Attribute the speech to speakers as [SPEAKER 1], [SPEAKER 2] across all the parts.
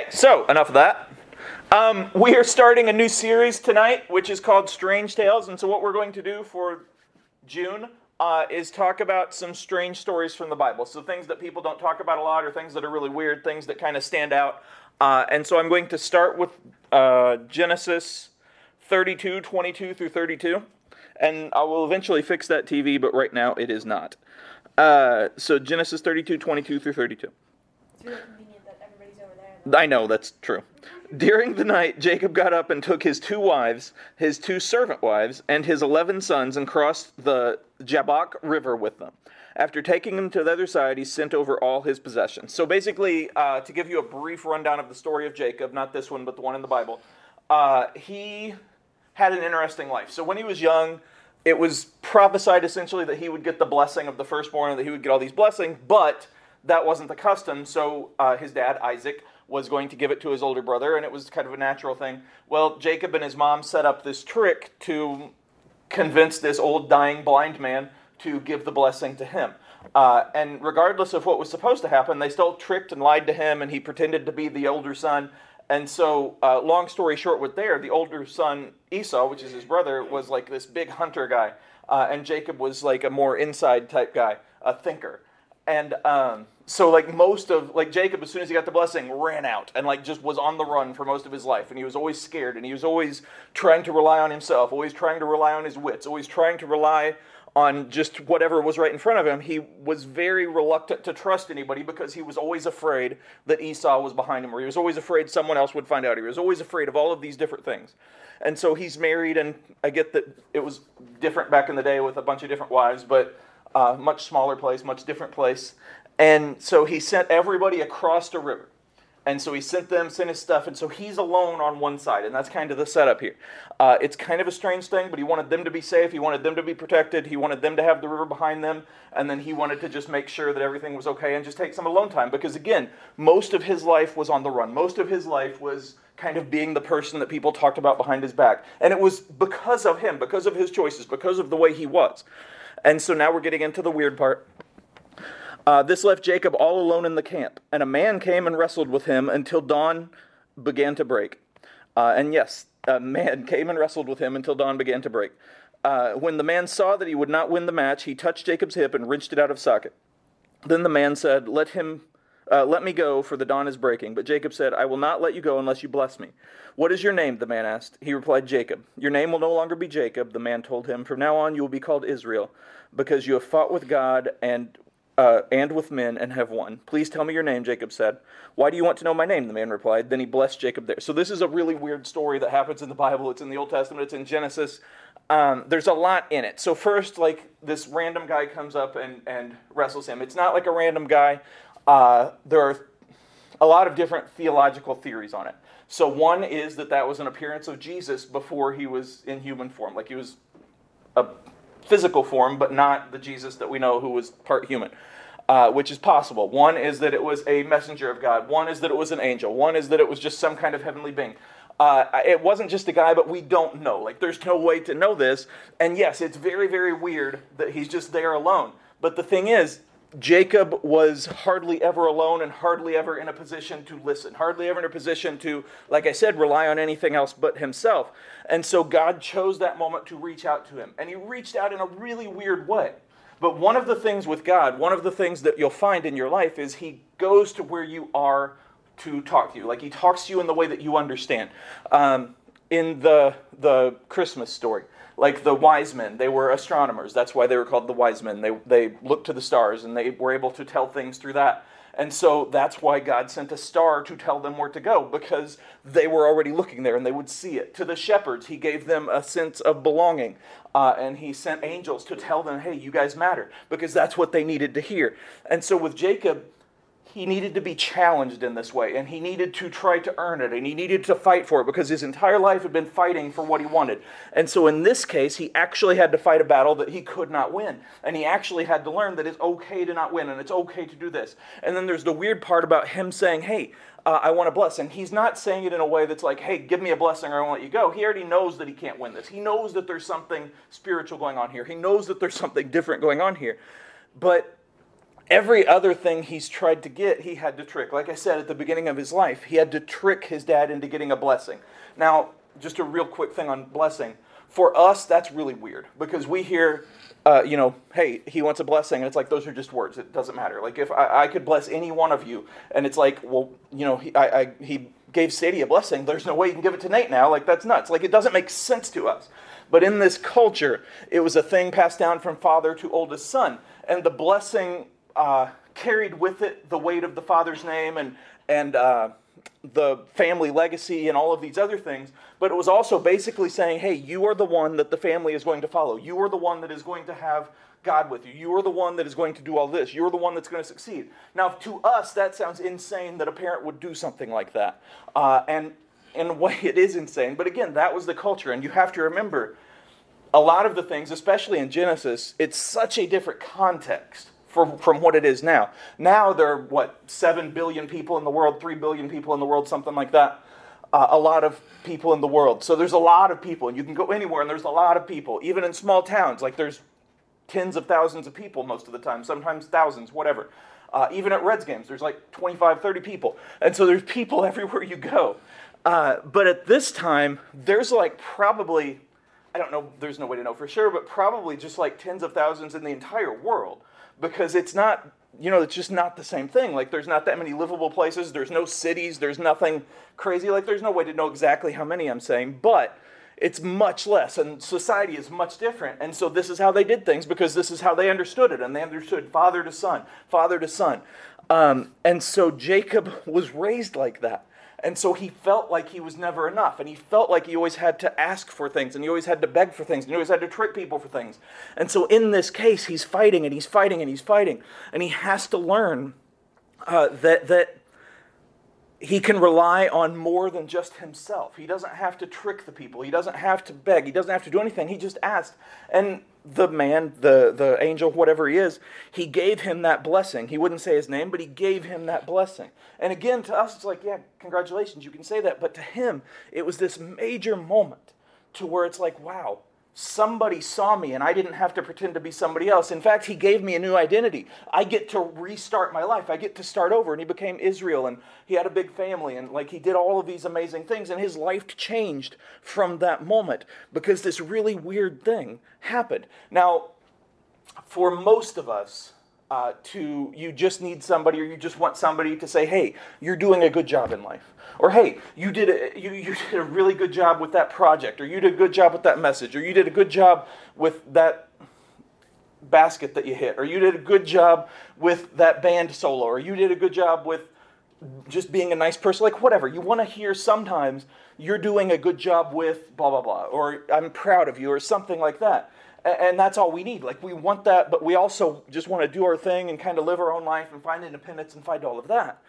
[SPEAKER 1] So enough of that. We are starting a new series tonight, which is called Strange Tales. And so what we're going to do for June is talk about some strange stories from the Bible. So things that people don't talk about a lot, or things that are really weird, things that kind of stand out. And so I'm going to start with Genesis 32, 22 through 32. And I will eventually fix that TV, but right now it is not. So Genesis 32, 22 through 32.
[SPEAKER 2] It's really convenient that everybody's over there.
[SPEAKER 1] I know, that's true. During the night, Jacob got up and took his 2 wives, his 2 servant wives, and his 11 sons, and crossed the Jabbok River with them. After taking them to the other side, he sent over all his possessions. So basically, to give you a brief rundown of the story of Jacob, not this one, but the one in the Bible, he had an interesting life. So when he was young, it was prophesied essentially that he would get the blessing of the firstborn, and that he would get all these blessings, but that wasn't the custom. So his dad, Isaac, was going to give it to his older brother, and it was kind of a natural thing. Well, Jacob and his mom set up this trick to convince this old dying blind man to give the blessing to him. And regardless of what was supposed to happen, they still tricked and lied to him, and he pretended to be the older son. And so, long story short with the older son, Esau, which is his brother, was like this big hunter guy. And Jacob was like a more inside type guy, a thinker. And so Jacob, as soon as he got the blessing, ran out and just was on the run for most of his life. And he was always scared, and he was always trying to rely on himself, always trying to rely on his wits, always trying to rely on just whatever was right in front of him. He was very reluctant to trust anybody because he was always afraid that Esau was behind him, or he was always afraid someone else would find out. He was always afraid of all of these different things. And so he's married, and I get that it was different back in the day with a bunch of different wives, but much smaller place, much different place. And so he sent everybody across the river. And so he sent his stuff, and so he's alone on one side, and that's kind of the setup here. It's kind of a strange thing, but he wanted them to be safe, he wanted them to be protected, he wanted them to have the river behind them, and then he wanted to just make sure that everything was okay and just take some alone time, because again, most of his life was on the run. Most of his life was kind of being the person that people talked about behind his back. And it was because of him, because of his choices, because of the way he was. And so now we're getting into the weird part. This left Jacob all alone in the camp, and a man came and wrestled with him until dawn began to break. And yes, a man came and wrestled with him until dawn began to break. When the man saw that he would not win the match, he touched Jacob's hip and wrenched it out of socket. Then the man said, Let me go, for the dawn is breaking. But Jacob said, I will not let you go unless you bless me. What is your name? The man asked. He replied, Jacob. Your name will no longer be Jacob, the man told him. From now on you will be called Israel, because you have fought with God and with men and have won. Please tell me your name, Jacob said. Why do you want to know my name? The man replied. Then he blessed Jacob there. So this is a really weird story that happens in the Bible. It's in the Old Testament. It's in Genesis. There's a lot in it. So first, this random guy comes up and wrestles him. It's not like a random guy. There are a lot of different theological theories on it. So one is that was an appearance of Jesus before he was in human form. Like he was a physical form, but not the Jesus that we know who was part human, which is possible. One is that it was a messenger of God. One is that it was an angel. One is that it was just some kind of heavenly being. It wasn't just a guy, but we don't know. There's no way to know this. And yes, it's very, very weird that he's just there alone. But the thing is, Jacob was hardly ever alone and hardly ever in a position to listen, hardly ever in a position to, like I said, rely on anything else but himself. And so God chose that moment to reach out to him. And he reached out in a really weird way. But one of the things with God, one of the things that you'll find in your life is he goes to where you are to talk to you. He talks to you in the way that you understand. In the Christmas story, the wise men, they were astronomers. That's why they were called the wise men. They looked to the stars, and they were able to tell things through that. And so that's why God sent a star to tell them where to go, because they were already looking there, and they would see it. To the shepherds, he gave them a sense of belonging, and he sent angels to tell them, hey, you guys matter, because that's what they needed to hear. And so with Jacob, he needed to be challenged in this way, and he needed to try to earn it, and he needed to fight for it, because his entire life had been fighting for what he wanted. And so in this case, he actually had to fight a battle that he could not win, and he actually had to learn that it's okay to not win, and it's okay to do this. And then there's the weird part about him saying, hey, I want a blessing. He's not saying it in a way that's like, hey, give me a blessing or I won't let you go. He already knows that he can't win this. He knows that there's something spiritual going on here. He knows that there's something different going on here. But Every other thing he's tried to get, he had to trick. Like I said at the beginning of his life, he had to trick his dad into getting a blessing. Now, just a real quick thing on blessing. For us, that's really weird because we hear, hey, he wants a blessing, and it's like those are just words. It doesn't matter. Like if I could bless any one of you, and it's like, well, he gave Sadie a blessing. There's no way you can give it to Nate now. Like that's nuts. Like it doesn't make sense to us. But in this culture, it was a thing passed down from father to oldest son, and the blessing carried with it the weight of the father's name and the family legacy and all of these other things. But it was also basically saying, hey, you are the one that the family is going to follow. You are the one that is going to have God with you. You are the one that is going to do all this. You are the one that's going to succeed. Now, to us, that sounds insane that a parent would do something like that. And in a way, it is insane. But again, that was the culture. And you have to remember, a lot of the things, especially in Genesis, it's such a different context from what it is now. Now there are, 7 billion people in the world, 3 billion people in the world, something like that. A lot of people in the world. So there's a lot of people. And you can go anywhere and there's a lot of people. Even in small towns, like there's tens of thousands of people most of the time, sometimes thousands, whatever. Even at Reds games, there's like 25, 30 people. And so there's people everywhere you go. But at this time, there's like probably, I don't know, there's no way to know for sure, but probably just like tens of thousands in the entire world. Because it's not, it's just not the same thing. Like there's not that many livable places. There's no cities. There's nothing crazy. Like there's no way to know exactly how many I'm saying. But it's much less. And society is much different. And so this is how they did things because this is how they understood it. And they understood father to son, father to son. And so Jacob was raised like that. And so he felt like he was never enough. And he felt like he always had to ask for things. And he always had to beg for things. And he always had to trick people for things. And so in this case, he's fighting and he's fighting and he's fighting. And he has to learn that he can rely on more than just himself. He doesn't have to trick the people. He doesn't have to beg. He doesn't have to do anything. He just asked. And the man, the angel, whatever he is, he gave him that blessing. He wouldn't say his name, but he gave him that blessing. And again, to us, it's like, yeah, congratulations, you can say that. But to him, it was this major moment to where it's like, wow, somebody saw me and I didn't have to pretend to be somebody else. In fact, he gave me a new identity. I get to restart my life. I get to start over. And he became Israel and he had a big family and like he did all of these amazing things and his life changed from that moment because this really weird thing happened. Now, for most of us, you just need somebody or you just want somebody to say, hey, you're doing a good job in life. Or, hey, you did a really good job with that project. Or you did a good job with that message. Or you did a good job with that basket that you hit. Or you did a good job with that band solo. Or you did a good job with just being a nice person. Like, whatever. You want to hear sometimes you're doing a good job with blah, blah, blah. Or I'm proud of you or something like that. And that's all we need. Like, we want that, but we also just want to do our thing and kind of live our own life and find independence and find all of that.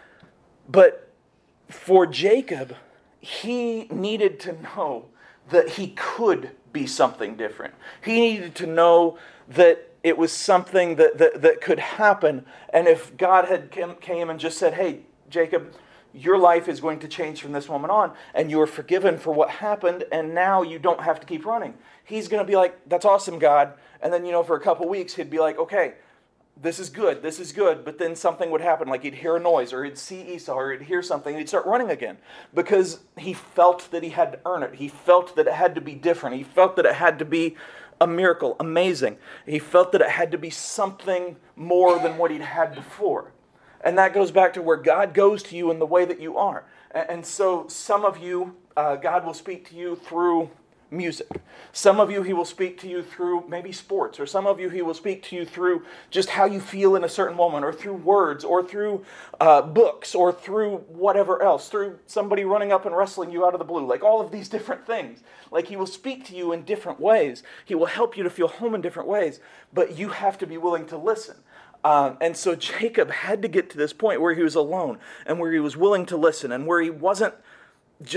[SPEAKER 1] But for Jacob, he needed to know that he could be something different. He needed to know that it was something that could happen. And if God had came and just said, hey, Jacob, your life is going to change from this moment on, and you are forgiven for what happened, and now you don't have to keep running. He's going to be like, that's awesome, God. And then, for a couple weeks, he'd be like, okay, this is good. But then something would happen, like he'd hear a noise, or he'd see Esau, or he'd hear something, and he'd start running again. Because he felt that he had to earn it. He felt that it had to be different. He felt that it had to be a miracle, amazing. He felt that it had to be something more than what he'd had before. And that goes back to where God goes to you in the way that you are. And so some of you, God will speak to you through music. Some of you, he will speak to you through maybe sports. Or some of you, he will speak to you through just how you feel in a certain moment. Or through words. Or through books. Or through whatever else. Through somebody running up and wrestling you out of the blue. Like all of these different things. Like he will speak to you in different ways. He will help you to feel home in different ways. But you have to be willing to listen. And so Jacob had to get to this point where he was alone and where he was willing to listen and where he wasn't just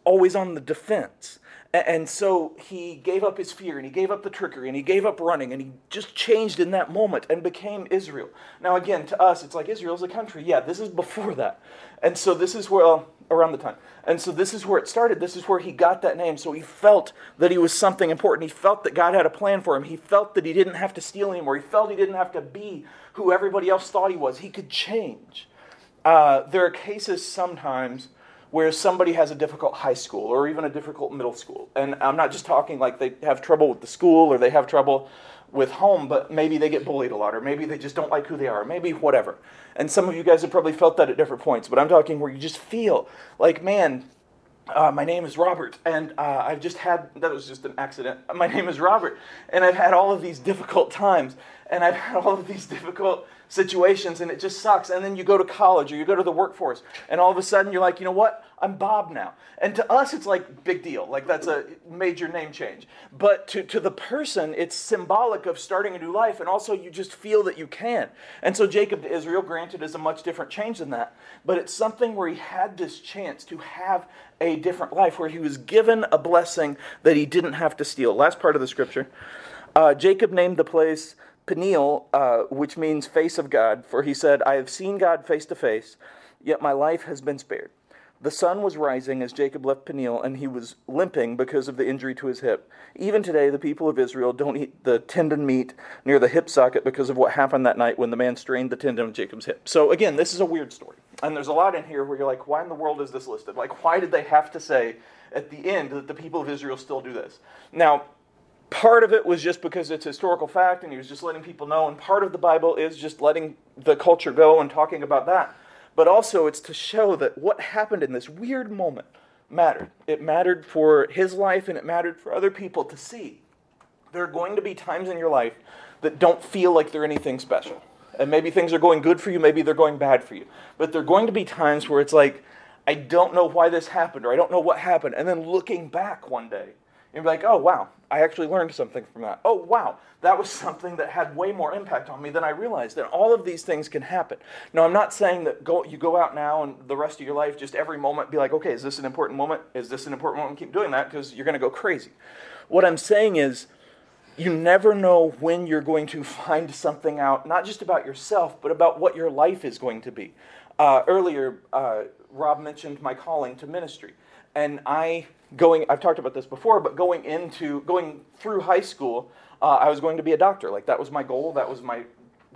[SPEAKER 1] always on the defense. And so he gave up his fear, and he gave up the trickery, and he gave up running, and he just changed in that moment and became Israel. Now again, to us, it's like Israel's a country. Yeah, this is before that. And so this is where, around the time. And so this is where it started. This is where he got that name. So he felt that he was something important. He felt that God had a plan for him. He felt that he didn't have to steal anymore. He felt he didn't have to be who everybody else thought he was. He could change. There are cases sometimes where somebody has a difficult high school or even a difficult middle school. And I'm not just talking like they have trouble with the school or they have trouble with home, but maybe they get bullied a lot, or maybe they just don't like who they are, maybe whatever. And some of you guys have probably felt that at different points, but I'm talking where you just feel like, man, my name is Robert, and I've just had, that was just an accident, my name is Robert, and I've had all of these difficult times, and I've had all of these difficult situations, and it just sucks. And then you go to college or you go to the workforce, and all of a sudden you're like, you know what? I'm Bob now. And to us, it's like big deal. Like that's a major name change. But to the person, it's symbolic of starting a new life, and also you just feel that you can. And so Jacob to Israel, granted, is a much different change than that. But it's something where he had this chance to have a different life, where he was given a blessing that he didn't have to steal. Last part of the scripture. Jacob named the place Peniel, which means face of God, for he said, I have seen God face to face, yet my life has been spared. The sun was rising as Jacob left Peniel, and he was limping because of the injury to his hip. Even today, the people of Israel don't eat the tendon meat near the hip socket because of what happened that night when the man strained the tendon of Jacob's hip. So again, this is a weird story. And there's a lot in here where you're like, why in the world is this listed? Like, why did they have to say at the end that the people of Israel still do this? Now, part of it was just because it's historical fact, and he was just letting people know, and part of the Bible is just letting the culture go and talking about that. But also it's to show that what happened in this weird moment mattered. It mattered for his life, and it mattered for other people to see. There are going to be times in your life that don't feel like they're anything special. And maybe things are going good for you, maybe they're going bad for you. But there are going to be times where it's like, I don't know why this happened, or I don't know what happened. And then looking back one day, you're like, oh, wow, I actually learned something from that. Oh, wow, that was something that had way more impact on me than I realized. And all of these things can happen. Now, I'm not saying that you go out now and the rest of your life, just every moment, be like, okay, is this an important moment? Is this an important moment? Keep doing that, because you're going to go crazy. What I'm saying is, you never know when you're going to find something out, not just about yourself, but about what your life is going to be. Earlier, Rob mentioned my calling to ministry. And I've talked about this before, but going through high school, I was going to be a doctor. Like, that was my goal. That was why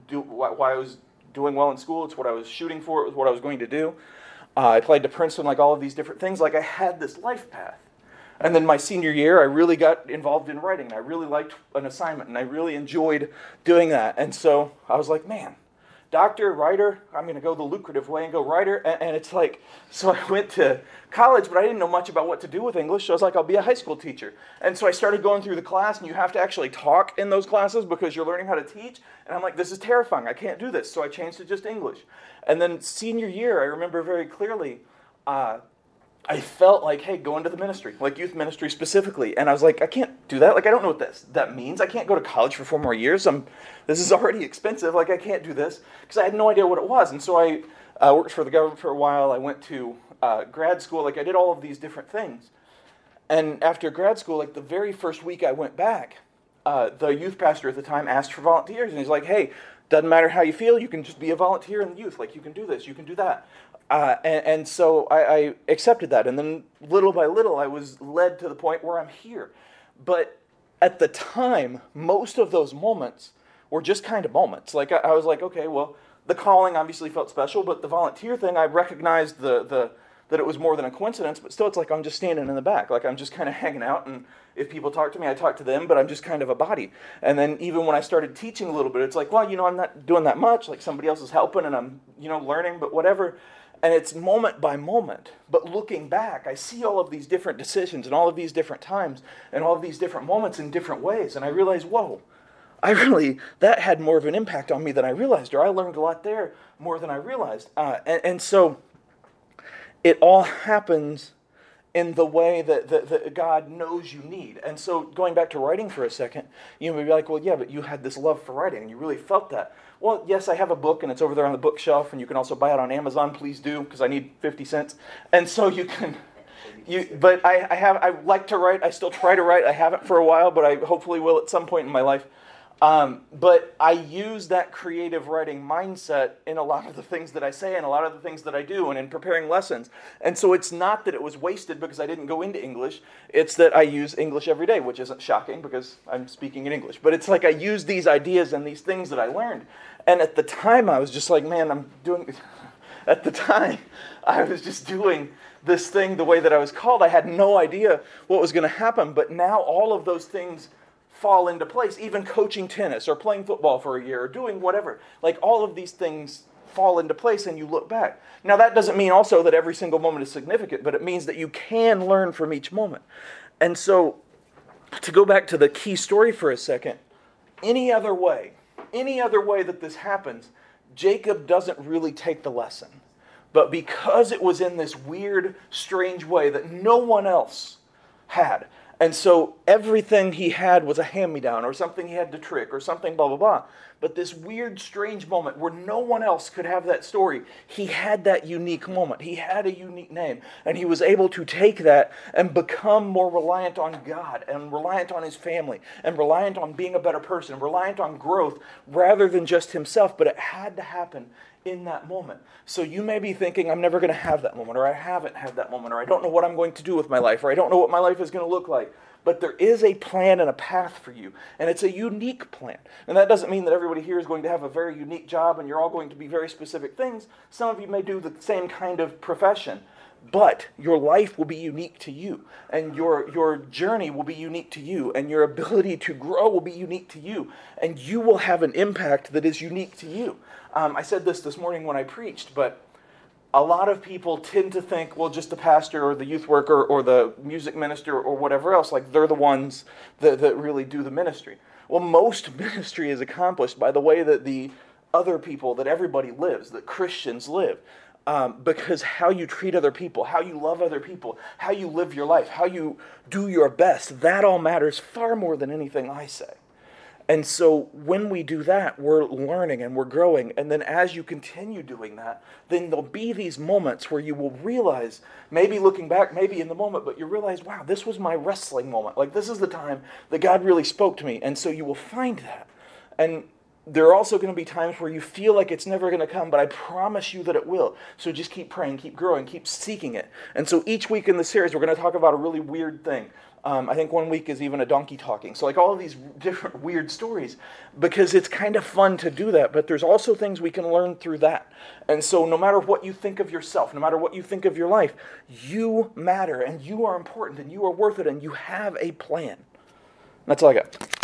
[SPEAKER 1] I was doing well in school. It's what I was shooting for. It was what I was going to do. I applied to Princeton, like all of these different things. Like, I had this life path. And then my senior year, I really got involved in writing. I really liked an assignment, and I really enjoyed doing that. And so I was like, man, doctor, writer, I'm going to go the lucrative way and go writer. And it's like, so I went to college, but I didn't know much about what to do with English. So I was like, I'll be a high school teacher. And so I started going through the class, and you have to actually talk in those classes because you're learning how to teach. And I'm like, this is terrifying. I can't do this. So I changed to just English. And then senior year, I remember very clearly, I felt like, hey, go into the ministry, like youth ministry specifically. And I was like, I can't do that. Like, I don't know what that means. I can't go to college for 4 more years. This is already expensive. Like, I can't do this, because I had no idea what it was. And so I worked for the government for a while. I went to grad school. Like, I did all of these different things. And after grad school, like the very first week I went back, the youth pastor at the time asked for volunteers. And he's like, hey, doesn't matter how you feel. You can just be a volunteer in the youth. Like, you can do this. You can do that. And so I accepted that. And then little by little, I was led to the point where I'm here. But at the time, most of those moments were just kind of moments. Like, I was like, okay, well, the calling obviously felt special, but the volunteer thing, I recognized that it was more than a coincidence, but still it's like I'm just standing in the back. Like, I'm just kind of hanging out, and if people talk to me, I talk to them, but I'm just kind of a body. And then even when I started teaching a little bit, it's like, well, I'm not doing that much. Like, somebody else is helping, and I'm, learning, but whatever. And it's moment by moment. But looking back, I see all of these different decisions and all of these different times and all of these different moments in different ways. And I realize, whoa, that had more of an impact on me than I realized, or I learned a lot there more than I realized. And so it all happens in the way that God knows you need. And so going back to writing for a second, you may be like, well, yeah, but you had this love for writing and you really felt that. Well, yes, I have a book, and it's over there on the bookshelf, and you can also buy it on Amazon. Please do, because I need 50 cents. And so you can But I like to write. I still try to write. I haven't for a while, but I hopefully will at some point in my life. But I use that creative writing mindset in a lot of the things that I say and a lot of the things that I do and in preparing lessons. And so it's not that it was wasted because I didn't go into English. It's that I use English every day, which isn't shocking because I'm speaking in English. But it's like I use these ideas and these things that I learned. And at the time, I was just like, man, at the time, I was just doing this thing the way that I was called. I had no idea what was going to happen. But now all of those things fall into place, even coaching tennis or playing football for a year or doing whatever. Like all of these things fall into place and you look back. Now that doesn't mean also that every single moment is significant, but it means that you can learn from each moment. And so to go back to the key story for a second, any other way that this happens, Jacob doesn't really take the lesson. But because it was in this weird, strange way that no one else had, and so everything he had was a hand-me-down or something he had to trick or something blah, blah, blah. But this weird, strange moment where no one else could have that story, he had that unique moment. He had a unique name. And he was able to take that and become more reliant on God and reliant on his family and reliant on being a better person, reliant on growth rather than just himself. But it had to happen in that moment. So you may be thinking, I'm never going to have that moment, or I haven't had that moment, or I don't know what I'm going to do with my life, or I don't know what my life is going to look like. But there is a plan and a path for you, and it's a unique plan. And that doesn't mean that everybody here is going to have a very unique job and you're all going to be very specific things. Some of you may do the same kind of profession, but your life will be unique to you, and your journey will be unique to you, and your ability to grow will be unique to you, and you will have an impact that is unique to you. I said this morning when I preached, but a lot of people tend to think, well, just the pastor or the youth worker or the music minister or whatever else, like they're the ones that really do the ministry. Well, most ministry is accomplished by the way that the other people, that everybody lives, that Christians live. Because how you treat other people, how you love other people, how you live your life, how you do your best, that all matters far more than anything I say. And so when we do that, we're learning and we're growing. And then as you continue doing that, then there'll be these moments where you will realize, maybe looking back, maybe in the moment, but you realize, wow, this was my wrestling moment. Like this is the time that God really spoke to me. And so you will find that. And there are also going to be times where you feel like it's never going to come, but I promise you that it will. So just keep praying, keep growing, keep seeking it. And so each week in the series, we're going to talk about a really weird thing. I think one week is even a donkey talking. So like all of these different weird stories, because it's kind of fun to do that, but there's also things we can learn through that. And so no matter what you think of yourself, no matter what you think of your life, you matter and you are important and you are worth it and you have a plan. That's all I got.